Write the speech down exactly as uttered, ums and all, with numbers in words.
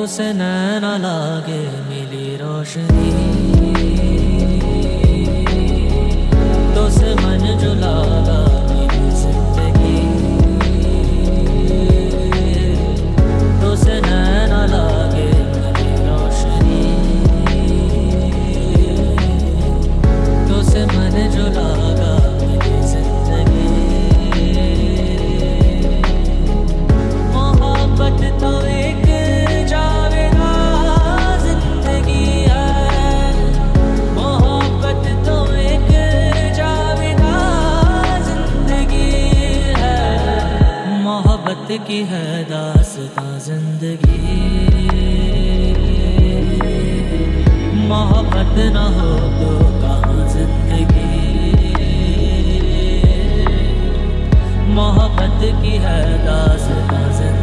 से नैना लागे मिली रोशनी, तो से मन जो लागा मिली जिंदगी, तो से नैना लागे मिली रोशनी, तो से मन जो लागा मिली जिंदगी। मोहब्बत तो एक जावेदा जिंदगी है, मोहब्बत तो एक जावेदा जिंदगी है, मोहब्बत की है दास्तां जिंदगी। मोहब्बत न हो तो कहाँ जिंदगी, मोहब्बत की है दास्तां जिंदगी।